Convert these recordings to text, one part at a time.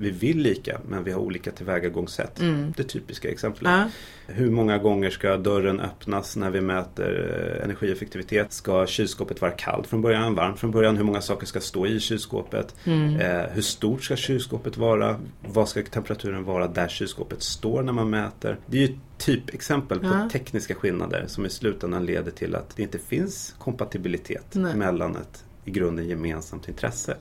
vi vill lika men vi har olika tillvägagångssätt. Det typiska exemplet. Hur många gånger ska dörren öppnas när vi mäter energieffektivitet? Ska kylskåpet vara kallt från början, varmt från början? Hur många saker ska stå i kylskåpet? Hur stort ska kylskåpet vara? Vad ska temperaturen vara där kylskåpet står när man mäter? Det är ju typexempel på tekniska skillnader som i slutändan leder till att det inte finns kompatibilitet mellan ett i grunden gemensamt intresse.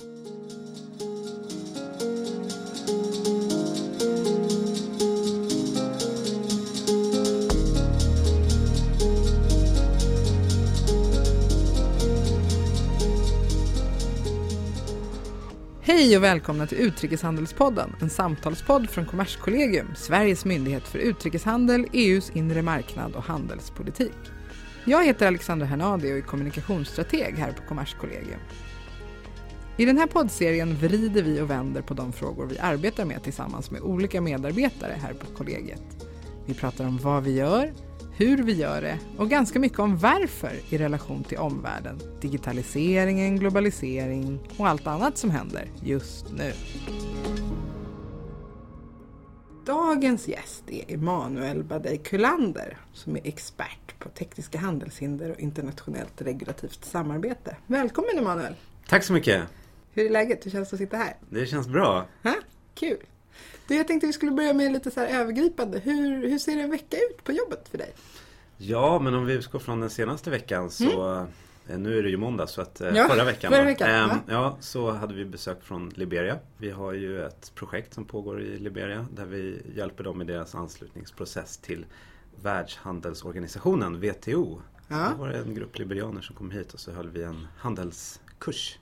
Hej och välkomna till Utrikeshandelspodden, en samtalspodd från Kommerskollegium, Sveriges myndighet för utrikeshandel, EUs inre marknad och handelspolitik. Jag heter Alexandra Hernadi och är kommunikationsstrateg här på Kommerskollegium. I den här poddserien vrider vi och vänder på de frågor vi arbetar med tillsammans med olika medarbetare här på kollegiet. Vi pratar om vad vi gör, hur vi gör det och ganska mycket om varför i relation till omvärlden, digitaliseringen, globalisering och allt annat som händer just nu. Dagens gäst är Emanuel Badej-Kullander som är expert på tekniska handelshinder och internationellt regulativt samarbete. Välkommen Emanuel! Tack så mycket! Hur är läget? Hur känns det att sitta här? Det känns bra. Kul! Jag tänkte vi skulle börja med lite så här övergripande. Hur ser en vecka ut på jobbet för dig? Ja, men om vi utgår från den senaste veckan så... Nu är det ju måndag så att förra veckan så hade vi besök från Liberia. Vi har ju ett projekt som pågår i Liberia där vi hjälper dem med deras anslutningsprocess till Världshandelsorganisationen, WTO. Så det var en grupp liberianer som kom hit och så höll vi en handelskurs.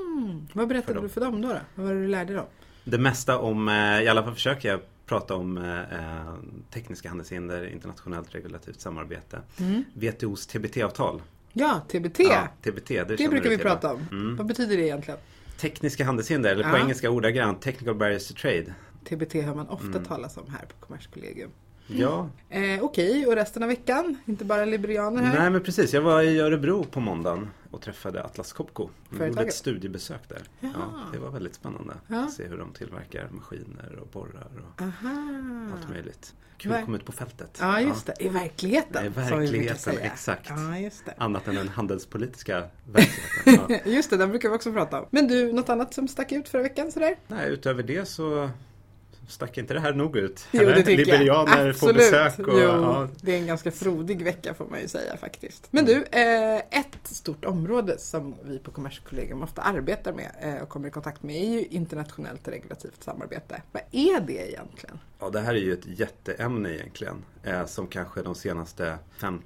Vad berättade du för dem då? Vad var det du lärde dem? Det mesta om, i alla fall försöker jag prata om tekniska handelshinder, internationellt regulativt samarbete. WTOs TBT-avtal. Ja, TBT. Ja, TBT, det brukar vi prata om. Vad betyder det egentligen? Tekniska handelshinder, eller på engelska ordagrant, technical barriers to trade. TBT hör man ofta talas om här på Kommerskollegium. Ja. Okej, och resten av veckan? Inte bara liberianer här? Nej, men precis. Jag var i Örebro på måndagen och träffade Atlas Copco. Vi gjorde ett studiebesök där. Ja, det var väldigt spännande att se hur de tillverkar maskiner och borrar och allt möjligt. Kul att komma ut på fältet. Ja, just det. I verkligheten. I verkligheten, exakt. Ja, just det. Annat än den handelspolitiska verkligheten. Ja. Just det, den brukar vi också prata om. Men du, något annat som stack ut förra veckan sådär? Nej, utöver det så... Stack inte det här nog ut? Jo, det tycker liberianer jag. Får besök. Och, det är en ganska frodig vecka får man ju säga faktiskt. Men du, ett stort område som vi på Kommerskollegium ofta arbetar med och kommer i kontakt med är ju internationellt regulativt samarbete. Vad är det egentligen? Ja, det här är ju ett jätteämne egentligen. Som kanske de senaste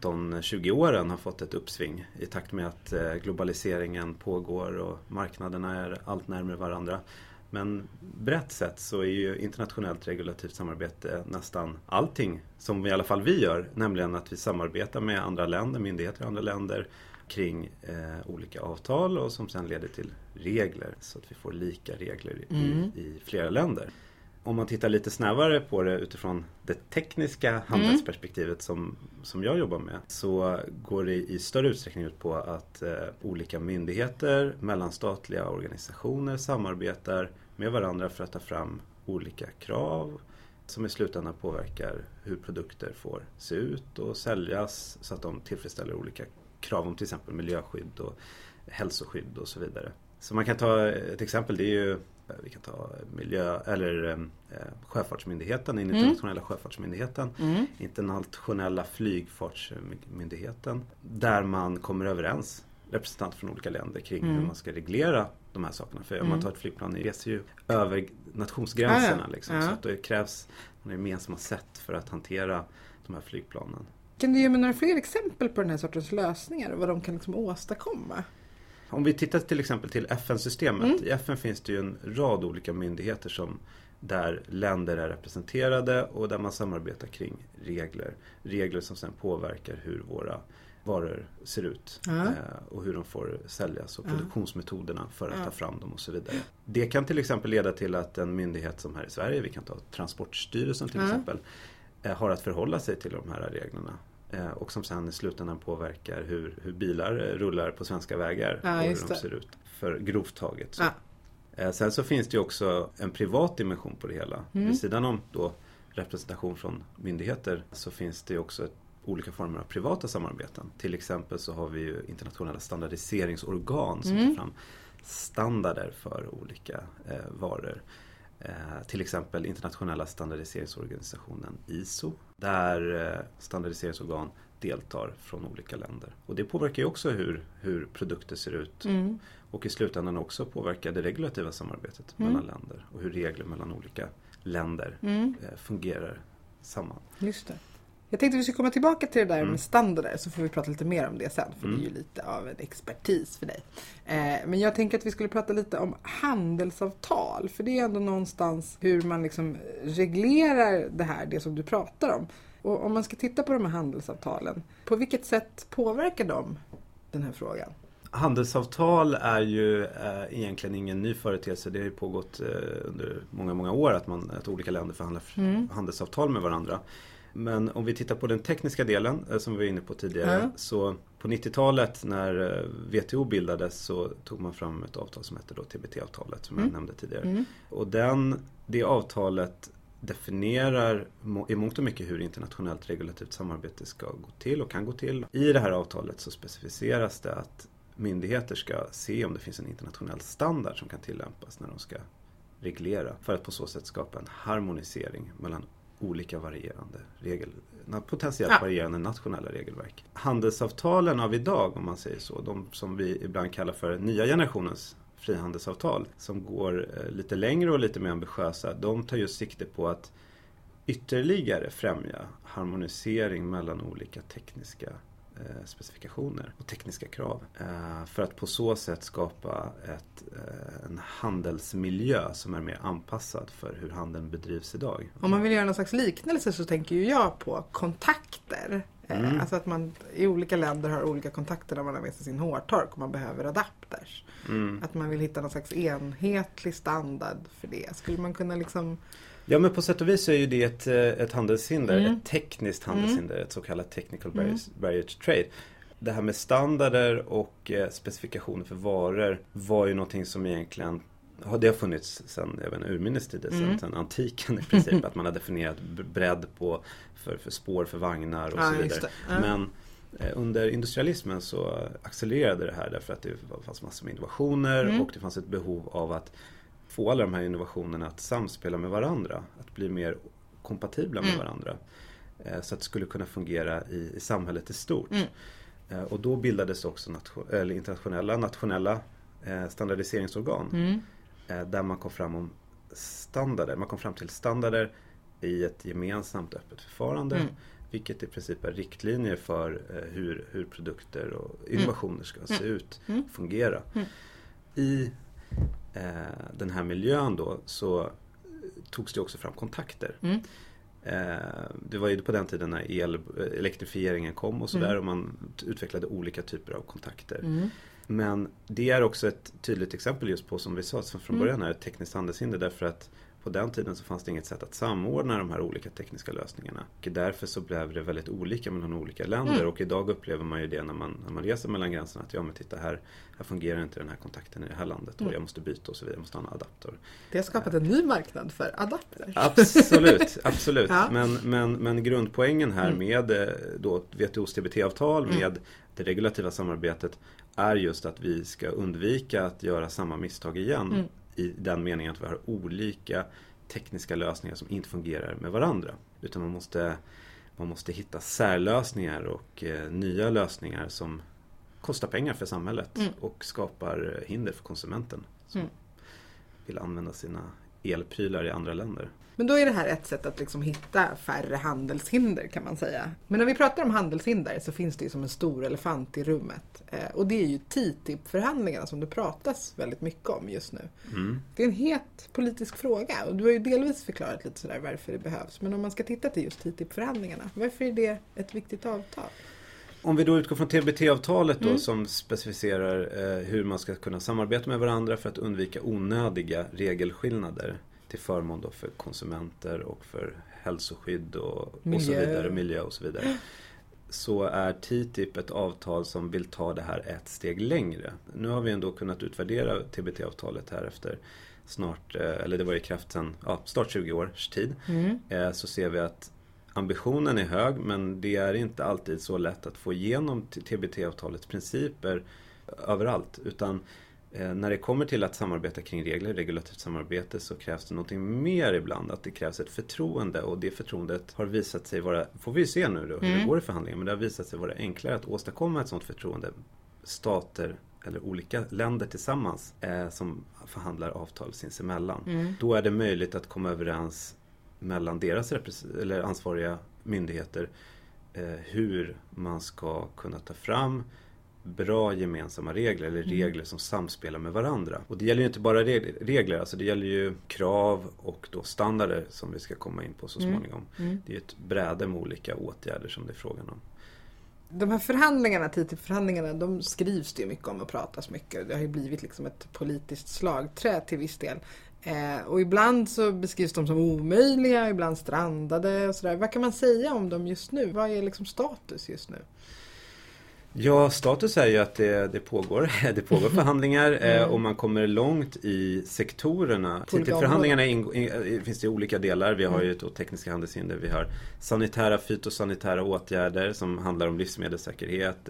15-20 åren har fått ett uppsving i takt med att globaliseringen pågår och marknaderna är allt närmare varandra. Men brett sett så är ju internationellt regulativt samarbete nästan allting som i alla fall vi gör. Nämligen att vi samarbetar med andra länder, myndigheter i andra länder kring olika avtal och som sen leder till regler så att vi får lika regler i flera länder. Om man tittar lite snävare på det utifrån det tekniska handelsperspektivet som jag jobbar med så går det i större utsträckning ut på att olika myndigheter, mellanstatliga organisationer samarbetar med varandra för att ta fram olika krav som i slutändan påverkar hur produkter får se ut och säljas så att de tillfredsställer olika krav om till exempel miljöskydd och hälsoskydd och så vidare. Så man kan ta ett exempel, det är ju vi kan ta Sjöfartsmyndigheten, den internationella sjöfartsmyndigheten, internationella flygfartsmyndigheten, där man kommer överens, representanter från olika länder, kring hur man ska reglera de här sakerna. För om man tar ett flygplan, det reser ju över nationsgränserna liksom, så att det krävs gemensamma sätt för att hantera de här flygplanen. Kan du ge mig några fler exempel på den här sortens lösningar och vad de kan liksom åstadkomma? Om vi tittar till exempel till FN-systemet. I FN finns det ju en rad olika myndigheter där länder är representerade och där man samarbetar kring regler. Regler som sedan påverkar hur våra varor ser ut och hur de får säljas och produktionsmetoderna för att ta fram dem och så vidare. Det kan till exempel leda till att en myndighet som här i Sverige, vi kan ta Transportstyrelsen till exempel, har att förhålla sig till de här reglerna. Och som sen i slutändan påverkar hur bilar rullar på svenska vägar och hur de ser ut för grovt taget. Sen så finns det ju också en privat dimension på det hela. Vid sidan om då representation från myndigheter så finns det ju också olika former av privata samarbeten. Till exempel så har vi ju internationella standardiseringsorgan som tar fram standarder för olika varor. Till exempel internationella standardiseringsorganisationen ISO, där standardiseringsorgan deltar från olika länder. Och det påverkar ju också hur produkter ser ut och i slutändan också påverkar det regulativa samarbetet mellan länder och hur regler mellan olika länder fungerar samman. Just det. Jag tänkte vi skulle komma tillbaka till det där med standarder, så får vi prata lite mer om det sen, för det är ju lite av en expertis för dig. Men jag tänker att vi skulle prata lite om handelsavtal, för det är ändå någonstans hur man liksom reglerar det som du pratar om. Och om man ska titta på de här handelsavtalen, på vilket sätt påverkar de den här frågan? Handelsavtal är ju egentligen ingen ny företeelse. Det har ju pågått under många år att olika länder förhandlar handelsavtal med varandra. Men om vi tittar på den tekniska delen som vi var inne på tidigare, så på 90-talet när WTO bildades så tog man fram ett avtal som heter då TBT-avtalet som jag nämnde tidigare. Och det avtalet definierar i mångt och mycket hur internationellt regulativt samarbete ska gå till och kan gå till. I det här avtalet så specificeras det att myndigheter ska se om det finns en internationell standard som kan tillämpas när de ska reglera, för att på så sätt skapa en harmonisering mellan olika potentiellt varierande nationella regelverk. Handelsavtalen av idag, om man säger så, de som vi ibland kallar för nya generationens frihandelsavtal, som går lite längre och lite mer ambitiösa, de tar just sikte på att ytterligare främja harmonisering mellan olika tekniska specifikationer och tekniska krav, för att på så sätt skapa en handelsmiljö som är mer anpassad för hur handeln bedrivs idag. Om man vill göra någon slags liknelse så tänker ju jag på kontakter. Alltså att man i olika länder har olika kontakter när man har med sig sin hårtork och man behöver adapters. Att man vill hitta någon slags enhetlig standard för det. Skulle man kunna liksom... Ja, men på sätt och vis är ju det ett handelshinder, ett tekniskt handelshinder, ett så kallat technical barrier to trade. Det här med standarder och specifikationer för varor var ju någonting som egentligen det har funnits sedan urminnes tider, sedan antiken i princip, att man har definierat bredd för spår, för vagnar och så vidare. Men under industrialismen så accelererade det här därför att det fanns massor med innovationer och det fanns ett behov av att få alla de här innovationerna att samspela med varandra, att bli mer kompatibla med varandra, så att det skulle kunna fungera i samhället i stort. Och då bildades också internationella, nationella standardiseringsorgan där man kom fram om standarder. Man kom fram till standarder i ett gemensamt öppet förfarande, vilket i princip är riktlinjer för hur produkter och innovationer ska se ut, fungera. I den här miljön då så togs det också fram kontakter. Det var ju på den tiden när elektrifieringen kom och sådär, och man utvecklade olika typer av kontakter. Men det är också ett tydligt exempel just på, som vi sa från början, är ett tekniskt handelshinder, därför att på den tiden så fanns det inget sätt att samordna de här olika tekniska lösningarna. Och därför så blev det väldigt olika mellan olika länder. Och idag upplever man ju det när man reser mellan gränserna, att ja, men titta här fungerar inte den här kontakten i det här landet och jag måste byta och så vidare, jag måste ha en adapter. Det har skapat en ny marknad för adapter. Absolut. Ja. Men grundpoängen här med då WTO:s TBT-avtal, med det regulativa samarbetet, är just att vi ska undvika att göra samma misstag igen. I den meningen att vi har olika tekniska lösningar som inte fungerar med varandra. Utan man måste hitta särlösningar och nya lösningar som kostar pengar för samhället och skapar hinder för konsumenten som vill använda sina elprylar i andra länder. Men då är det här ett sätt att liksom hitta färre handelshinder, kan man säga. Men när vi pratar om handelshinder så finns det ju som en stor elefant i rummet. Och det är ju TTIP-förhandlingarna som det pratas väldigt mycket om just nu. Det är en het politisk fråga, och du har ju delvis förklarat lite sådär varför det behövs. Men om man ska titta till just TTIP-förhandlingarna, varför är det ett viktigt avtal? Om vi då utgår från TBT-avtalet då, som specificerar hur man ska kunna samarbeta med varandra för att undvika onödiga regelskillnader till förmån då för konsumenter och för hälsoskydd och så vidare, miljö och så vidare. så är TTIP ett avtal som vill ta det här ett steg längre. Nu har vi ändå kunnat utvärdera TBT-avtalet här efter snart, eller det var i kraft sedan snart 20 års tid. Så ser vi att ambitionen är hög, men det är inte alltid så lätt att få igenom TBT-avtalets principer överallt, utan när det kommer till att samarbeta kring regler, regulativt samarbete, så krävs det någonting mer ibland. Att det krävs ett förtroende, och det förtroendet har visat sig vara, får vi se nu då hur det går i förhandlingen, men det har visat sig vara enklare att åstadkomma ett sådant förtroende. Stater eller olika länder tillsammans som förhandlar avtal sinsemellan. Då är det möjligt att komma överens mellan deras eller ansvariga myndigheter hur man ska kunna ta fram bra gemensamma regler eller regler som samspelar med varandra. Och det gäller ju inte bara regler, alltså det gäller ju krav och då standarder som vi ska komma in på så småningom. Det är ett bräde med olika åtgärder som det är frågan om. De här förhandlingarna, TTIP-förhandlingarna, de skrivs det ju mycket om och pratas mycket. Det har ju blivit liksom ett politiskt slagträ till viss del. Och ibland så beskrivs de som omöjliga, ibland strandade och sådär. Vad kan man säga om dem just nu? Vad är liksom status just nu? Ja, status är ju att det pågår förhandlingar och man kommer långt i sektorerna. Till förhandlingarna finns det olika delar. Vi har ju tekniska handelshinder, vi har sanitära, fytosanitära åtgärder som handlar om livsmedelssäkerhet,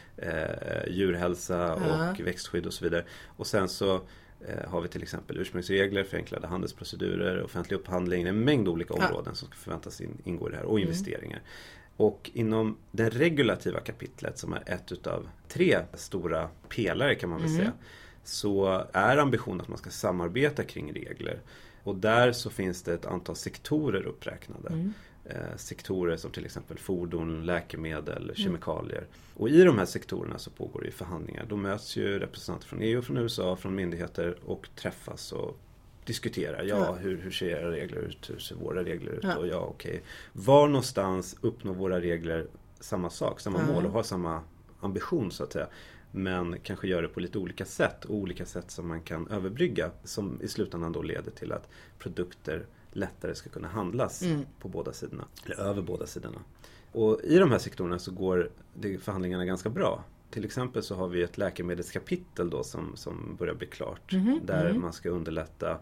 djurhälsa och växtskydd och så vidare. Och sen så har vi till exempel ursprungsregler, förenklade handelsprocedurer, offentlig upphandling, en mängd olika områden som ska förväntas ingå i det här, och investeringar. Och inom det regulativa kapitlet, som är ett utav 3 stora pelare kan man väl säga, så är ambitionen att man ska samarbeta kring regler. Och där så finns det ett antal sektorer uppräknade. Sektorer som till exempel fordon, läkemedel, kemikalier. Och i de här sektorerna så pågår det förhandlingar. Då möts ju representanter från EU, från USA, från myndigheter och träffas och diskuterar. Hur ser era regler ut? Hur ser våra regler ut? Och var någonstans uppnår våra regler samma sak, samma mål och har samma ambition så att säga. Men kanske gör det på lite olika sätt. Och olika sätt som man kan överbrygga, som i slutändan då leder till att produkter lättare ska kunna handlas på båda sidorna. Eller över båda sidorna. Och i de här sektorerna så går förhandlingarna ganska bra. Till exempel så har vi ett läkemedelskapitel då som börjar bli klart. Där man ska underlätta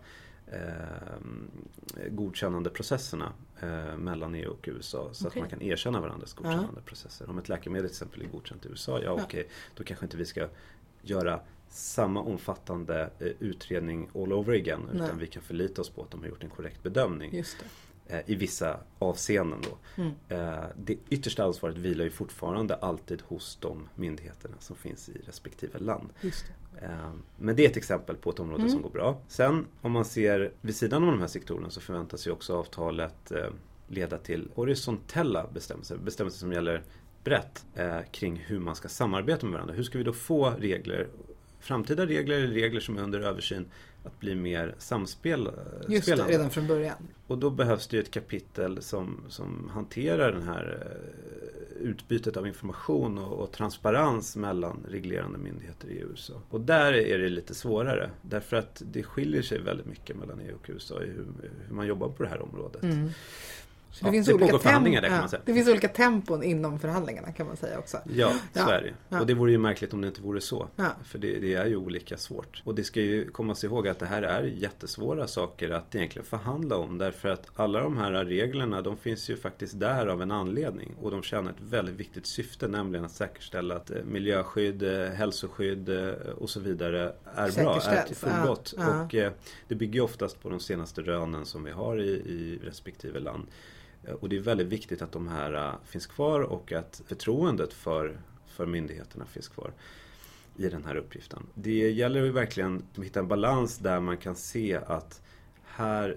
godkännande processerna mellan EU och USA. Så att man kan erkänna varandras godkännande processer. Om ett läkemedel till exempel är godkänt i USA, då kanske inte vi ska göra samma omfattande utredning all over again. Utan vi kan förlita oss på att de har gjort en korrekt bedömning. Just det. I vissa avseenden då. Det yttersta ansvaret vilar ju fortfarande alltid hos de myndigheterna som finns i respektive land. Just det. Men det är ett exempel på ett område som går bra. Sen om man ser vid sidan av de här sektorerna så förväntas ju också avtalet leda till horisontella bestämmelser som gäller brett kring hur man ska samarbeta med varandra. Hur ska vi då få framtida regler eller regler som är under översyn att bli mer samspelande. Just det, redan från början. Och då behövs det ju ett kapitel som hanterar den här utbytet av information och transparens mellan reglerande myndigheter i USA. Och där är det lite svårare. Därför att det skiljer sig väldigt mycket mellan EU och USA i hur man jobbar på det här området. Så det finns olika förhandlingar där kan man säga. Det finns olika tempon inom förhandlingarna kan man säga också. Ja, Sverige. Och det vore ju märkligt om det inte vore så. För det är ju olika svårt. Och det ska ju komma sig ihåg att det här är jättesvåra saker att egentligen förhandla om. Därför att alla de här reglerna, de finns ju faktiskt där av en anledning. Och de tjänar ett väldigt viktigt syfte, nämligen att säkerställa att miljöskydd, hälsoskydd och så vidare är bra, är till fullgott. Och det bygger ju oftast på de senaste rönen som vi har i respektive land. Och det är väldigt viktigt att de här finns kvar och att förtroendet för myndigheterna finns kvar i den här uppgiften. Det gäller ju verkligen att hitta en balans där man kan se att här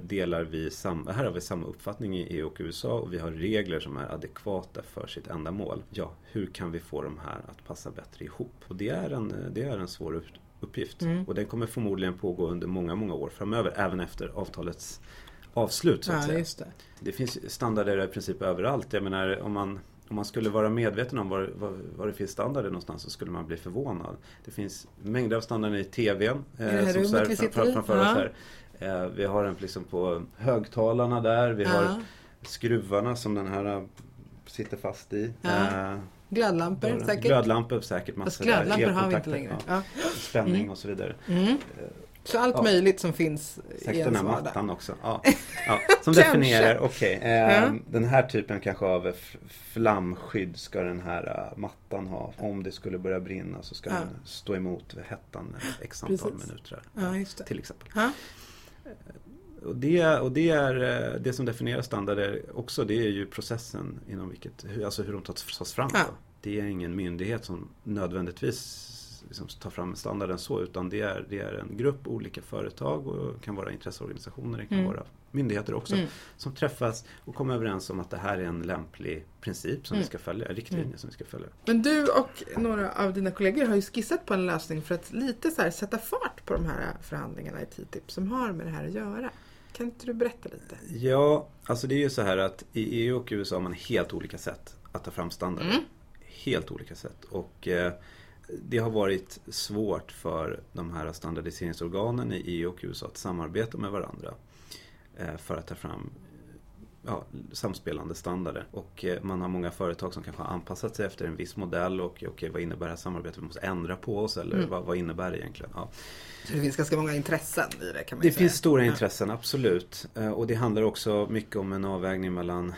har vi samma uppfattning i EU och USA och vi har regler som är adekvata för sitt ändamål. Ja, hur kan vi få de här att passa bättre ihop? Och det är en svår uppgift. Och den kommer förmodligen pågå under många, många år framöver, även efter avtalets avslut så att säga. Just det. Det finns standarder i princip överallt. Jag menar, om man skulle vara medveten om var det finns standarder någonstans så skulle man bli förvånad. Det finns mängder av standarder i tvn som framför oss här. Vi har en liksom på högtalarna där. Vi har skruvarna som den här sitter fast i. Glödlampor säkert. Glödlampor säkert. Fast glödlampor har vi inte längre. Ja. Spänning och så vidare. Så allt möjligt som finns i den här vardag. mattan också. Ja. Som definierar, den här typen kanske av flamskydd ska den här mattan ha. Om det skulle börja brinna så ska den stå emot hettan x antal minuter. Just det. Till exempel. Ja. Och det är det som definierar standarder också, det är ju processen inom hur de tas fram. Ja. Det är ingen myndighet som nödvändigtvis liksom tar fram standarden så, utan det är en grupp olika företag och kan vara intresseorganisationer, det kan vara myndigheter också som träffas och kommer överens om att det här är en lämplig princip som vi ska följa, riktlinjer som vi ska följa. Men du och några av dina kollegor har ju skissat på en lösning för att lite så här sätta fart på de här förhandlingarna i TTIP som har med det här att göra. Kan inte du berätta lite? Ja, alltså det är ju så här att i EU och USA har man helt olika sätt att ta fram standarder. Helt olika sätt. Och det har varit svårt för de här standardiseringsorganen i EU och USA att samarbeta med varandra för att ta fram samspelande standarder. Och man har många företag som kanske har anpassat sig efter en viss modell och vad innebär det här samarbetet? Vi måste ändra på oss eller vad innebär det egentligen? Ja. Så det finns ganska många intressen i det, kan man säga. Det finns stora intressen, absolut. Och det handlar också mycket om en avvägning mellan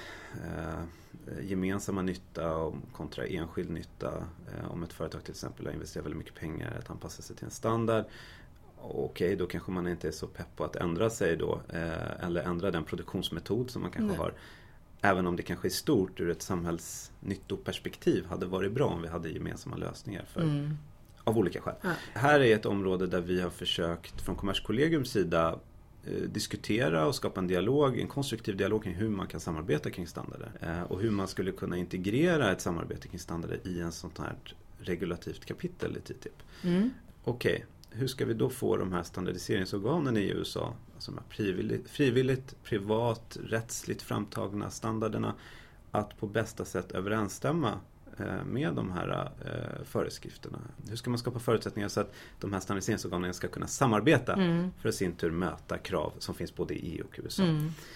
gemensamma nytta kontra enskild nytta. Om ett företag till exempel har investerat väldigt mycket pengar att anpassa sig till en standard. Okej, då kanske man inte är så pepp på att ändra sig då. Eller ändra den produktionsmetod som man kanske har. Även om det kanske är stort ur ett samhällsnyttoperspektiv hade varit bra om vi hade gemensamma lösningar för av olika skäl. Här är ett område där vi har försökt från Kommerskollegiums sida diskutera och skapa en konstruktiv dialog kring hur man kan samarbeta kring standarder. Och hur man skulle kunna integrera ett samarbete kring standarder i en sånt här regulativt kapitel i TTIP. Okej, hur ska vi då få de här standardiseringsorganen i USA, alltså de här frivilligt, privat, rättsligt framtagna standarderna, att på bästa sätt överensstämma med de här föreskrifterna. Hur ska man skapa förutsättningar så att de här standardiseringsorganen ska kunna samarbeta för att sin tur möta krav som finns både i EU och USA.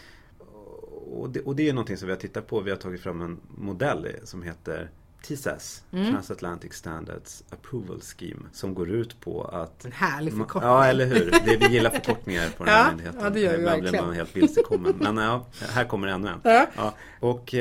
Och det är någonting som vi har tittat på. Vi har tagit fram en modell som heter TSAS, Transatlantic Standards Approval Scheme, som går ut på att... En härlig förkortning. Ja, eller hur? Vi gillar förkortningar på den här myndigheten. Ja, det gör vi verkligen. Blir man helt vilsekommen. Men här kommer ännu en. Ja. Och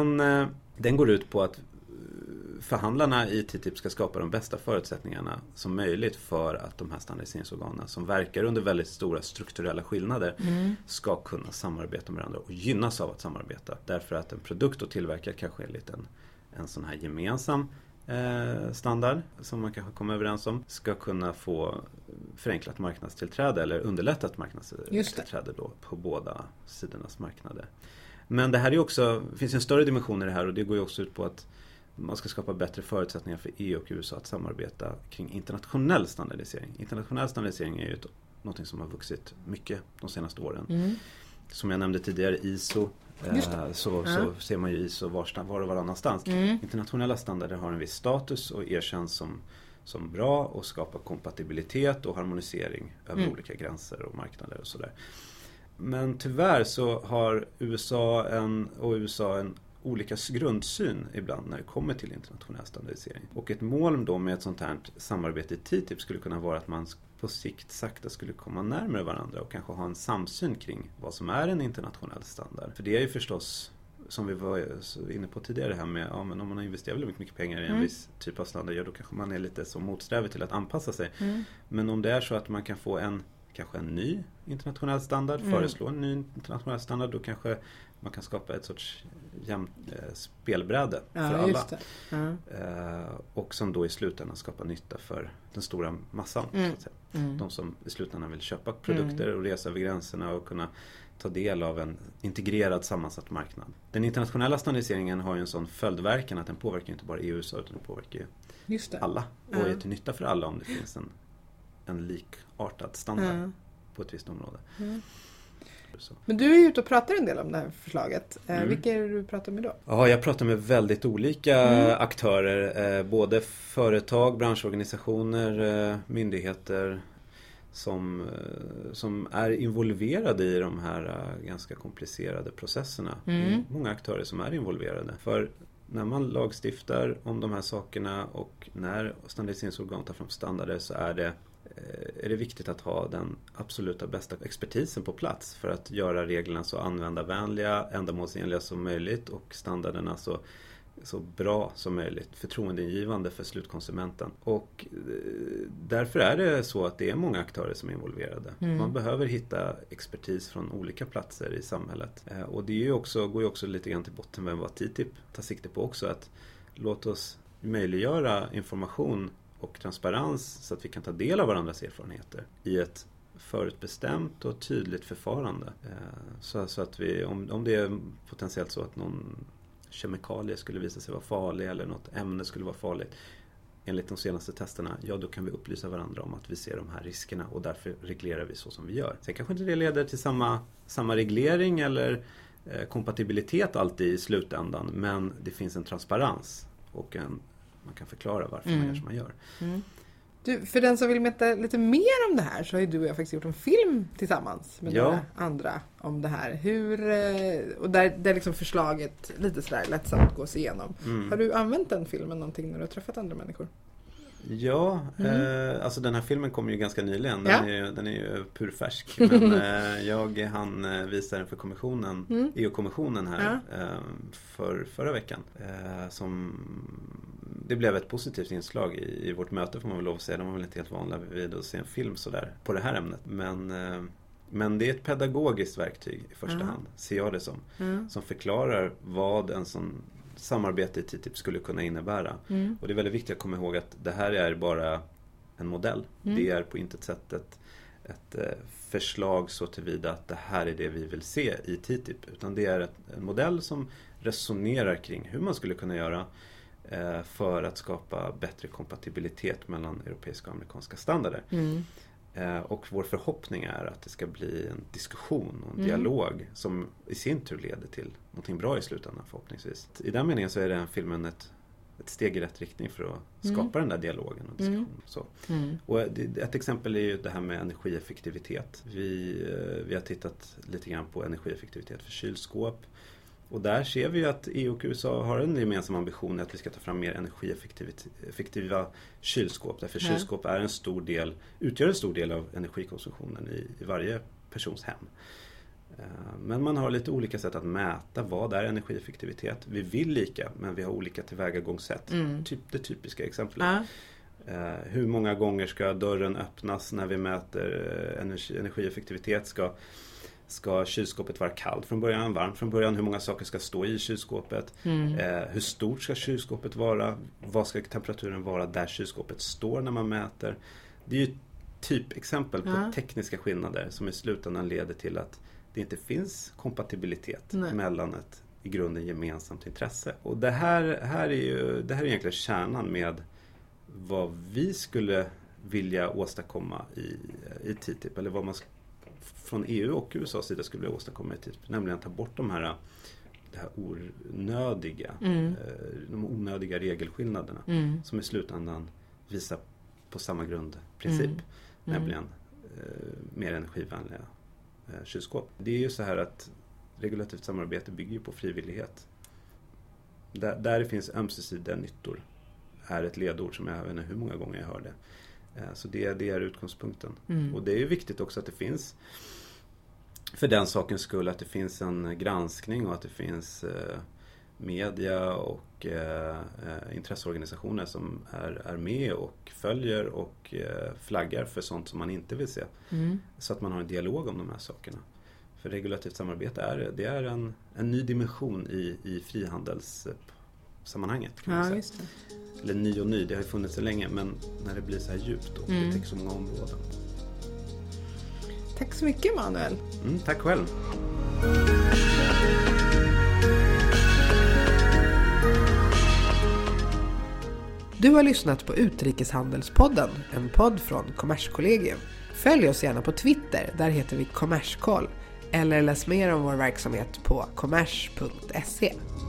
den går ut på att förhandlarna i TTIP ska skapa de bästa förutsättningarna som möjligt för att de här standardiseringsorganen som verkar under väldigt stora strukturella skillnader ska kunna samarbeta med varandra och gynnas av att samarbeta. Därför att en produkt och tillverkare kanske enligt en sån här gemensam standard som man kanske kommer överens om ska kunna få förenklat marknadstillträde eller underlättat marknadstillträde då på båda sidornas marknader. Men det här är också, det finns en större dimension i det här och det går ju också ut på att man ska skapa bättre förutsättningar för EU och USA att samarbeta kring internationell standardisering. Internationell standardisering är ju något som har vuxit mycket de senaste åren. Som jag nämnde tidigare, ISO, så ser man ju ISO var och varannanstans. Internationella standarder har en viss status och erkänns som bra och skapar kompatibilitet och harmonisering över olika gränser och marknader och sådär. Men tyvärr så har USA en olika grundsyn ibland när det kommer till internationell standardisering. Och ett mål då med ett sånt här samarbete i TTIP skulle kunna vara att man på sikt sakta skulle komma närmare varandra och kanske ha en samsyn kring vad som är en internationell standard. För det är ju förstås, som vi var inne på tidigare här med, men om man har investerat väldigt mycket pengar i en viss typ av standard, då kanske man är lite så motsträvig till att anpassa sig. Men om det är så att man kan få kanske en ny internationell standard, föreslå en ny internationell standard, då kanske man kan skapa ett sorts spelbräde för alla. Just det. Och som då i slutändan skapar nytta för den stora massan. Så att säga. De som i slutändan vill köpa produkter och resa över gränserna och kunna ta del av en integrerad sammansatt marknad. Den internationella standardiseringen har ju en sån följdverkan att den påverkar inte bara EU utan den påverkar ju alla. Och är till nytta för alla om det finns en likartad standard på ett visst område. Men du är ju ute och pratar en del om det här förslaget. Vilka är det du pratar med då? Ja, jag pratar med väldigt olika aktörer. Både företag, branschorganisationer, myndigheter som är involverade i de här ganska komplicerade processerna. Många aktörer som är involverade. För när man lagstiftar om de här sakerna och när standardiseringsorgan tar fram standarder så är det viktigt att ha den absoluta bästa expertisen på plats för att göra reglerna så användarvänliga, ändamålsenliga som möjligt och standarderna så bra som möjligt, förtroendeingivande för slutkonsumenten. Och därför är det så att det är många aktörer som är involverade. Man behöver hitta expertis från olika platser i samhället. Och det är ju går ju också lite grann till botten med vad TTIP tar sikte på också, att låt oss möjliggöra information och transparens så att vi kan ta del av varandras erfarenheter i ett förutbestämt och tydligt förfarande. Så att vi, om det är potentiellt så att någon kemikalie skulle visa sig vara farlig eller något ämne skulle vara farligt enligt de senaste testerna, ja då kan vi upplysa varandra om att vi ser de här riskerna och därför reglerar vi så som vi gör. Sen kanske inte det leder till samma reglering eller kompatibilitet alltid i slutändan, men det finns en transparens och man kan förklara varför man gör som man gör. Du, för den som vill veta lite mer om det här så har ju du och jag faktiskt gjort en film tillsammans med några andra om det här. Och där liksom förslaget lite sådär lättsamt gås igenom. Har du använt den filmen någonting när du har träffat andra människor? Ja, alltså den här filmen kom ju ganska nyligen. Den är ju purfärsk. Men jag hann visa den för kommissionen, EU-kommissionen här förra veckan. Det blev ett positivt inslag i vårt möte får man väl lov att säga. De var väl inte helt vanliga vid att se en film sådär på det här ämnet. Men det är ett pedagogiskt verktyg i första hand, ser jag det som förklarar vad en sån samarbete i TTIP skulle kunna innebära. Och det är väldigt viktigt att komma ihåg att det här är bara en modell. Det är på intet sätt ett förslag så tillvida att det här är det vi vill se i TTIP. Utan det är en modell som resonerar kring hur man skulle kunna göra för att skapa bättre kompatibilitet mellan europeiska och amerikanska standarder. Och vår förhoppning är att det ska bli en diskussion och en dialog som i sin tur leder till någonting bra i slutändan förhoppningsvis. I den meningen så är den filmen ett steg i rätt riktning för att skapa den där dialogen och diskussionen. Så. Och ett exempel är ju det här med energieffektivitet. Vi har tittat lite grann på energieffektivitet för kylskåp. Och där ser vi ju att EU och USA har en gemensam ambition att vi ska ta fram mer energieffektiva kylskåp. Därför kylskåp utgör en stor del av energikonsumtionen i varje persons hem. Men man har lite olika sätt att mäta vad är energieffektivitet. Vi vill lika, men vi har olika tillvägagångssätt. Det typiska exemplet. Hur många gånger ska dörren öppnas när vi mäter energieffektivitet? Ska kylskåpet vara kallt från början, varmt från början? Hur många saker ska stå i kylskåpet? Hur stort ska kylskåpet vara? Vad ska temperaturen vara där kylskåpet står när man mäter? Det är ju typexempel på tekniska skillnader som i slutändan leder till att det inte finns kompatibilitet mellan ett i grunden gemensamt intresse. Och det här är egentligen kärnan med vad vi skulle vilja åstadkomma i TTIP, eller vad man från EU och USAs sida skulle vilja åstadkomma i TTIP, nämligen att ta bort de här de onödiga regelskillnaderna som i slutändan visar på samma grundprincip, nämligen mer energivänliga kylskåp. Det är ju så här att regulativt samarbete bygger på frivillighet. Där det finns ömsesidiga nyttor är ett ledord som jag vet inte hur många gånger jag hör det. Så det är utgångspunkten. Och det är ju viktigt också att det finns, för den sakens skull, att det finns en granskning och att det finns media och intresseorganisationer som är med och följer och flaggar för sånt som man inte vill se. Så att man har en dialog om de här sakerna. För regulativt samarbete är en ny dimension i frihandelssammanhanget, kan man säga. Just det. Eller ny, det har ju funnits så länge, men när det blir så här djupt och det täcker så många områden. Tack så mycket, Manuel. Tack själv. Du har lyssnat på Utrikeshandelspodden, en podd från Kommerskollegium. Följ oss gärna på Twitter, där heter vi Kommerskoll, eller läs mer om vår verksamhet på kommers.se.